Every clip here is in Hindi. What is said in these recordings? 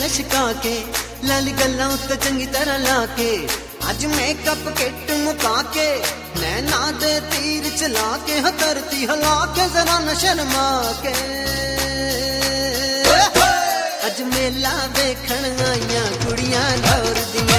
लशका के लाली गल्लां उत्ते चंगी तरह ला के अज मेकअप किट मुका के नैना दे तीर चला के धरती हिला के जरा न शर्मा के अज मेला वेखण आईयां कुड़ियां लाहौर दियां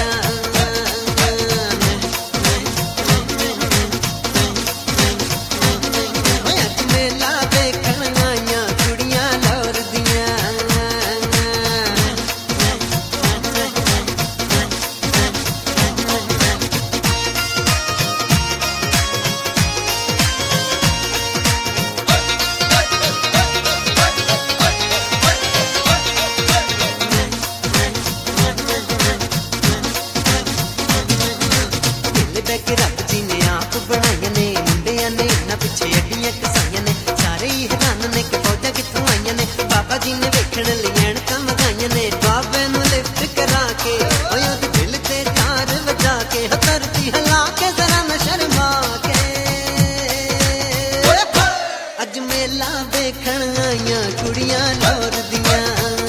रब जी ने आप बनाइया ने मुंडिया ने इन्ना पिछे अड्डियां कसाइया ने सारे ही हैरान ने कि फौजा कित्थों आईया ने बाबा जी ने वेखण लई ऐणकां मंगाइया ने बाबे नूं लिफ्ट करा के ओए दिल ते तार वजा के धरती हिला के जरा न शर्मा के अज मेला वेखण आईयां कुड़ियां लाहौर दियां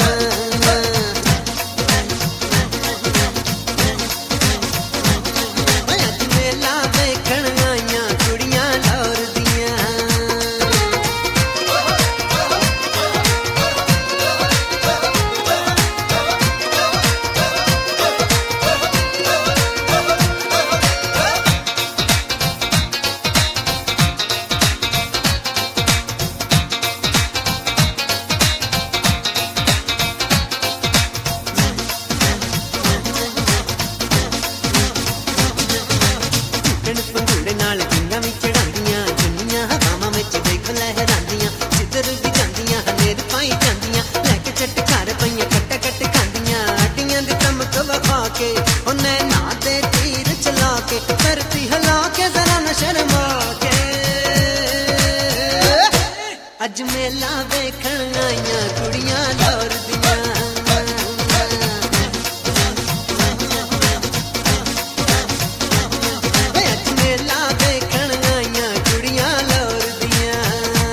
धरती हिला के जरा न शर्मा के अज मेला वेखण आईयां कुड़ियां लाहौर दियां अज मेला वेखण आईयां कुड़ियां लाहौर दियां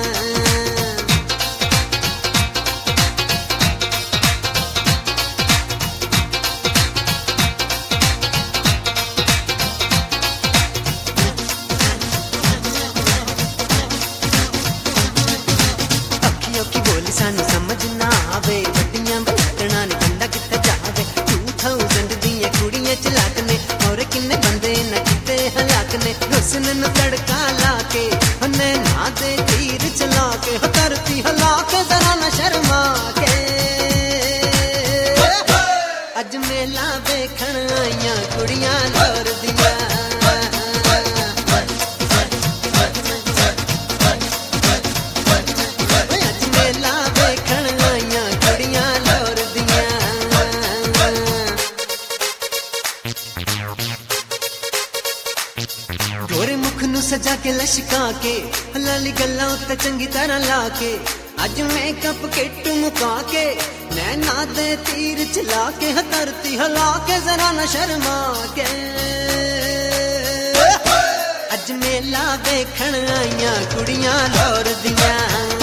सानू समझ ना आवे वड्डियां बलटना ने बंदा कित्थे जावे 2000 दियां कुड़ियां चलाक ने और किन्ने बंदे न किते हलाक ने हुस्न नूं तड़का ला के नैना दे तीर चला के धरती हिला के जरा न शर्मा के अज मेला वेखण आईयां कुड़ियां लाहौर दियां गोरे मुख नू सजा के लशका के लाली गल्लां उत्ते चंगी तरह ला के अज मेकअप किट मुका के नैना दे तीर चला के धरती हिला के जरा न शर्मा के अज मेला वेखण आईयां कुड़ियां लाहौर दियां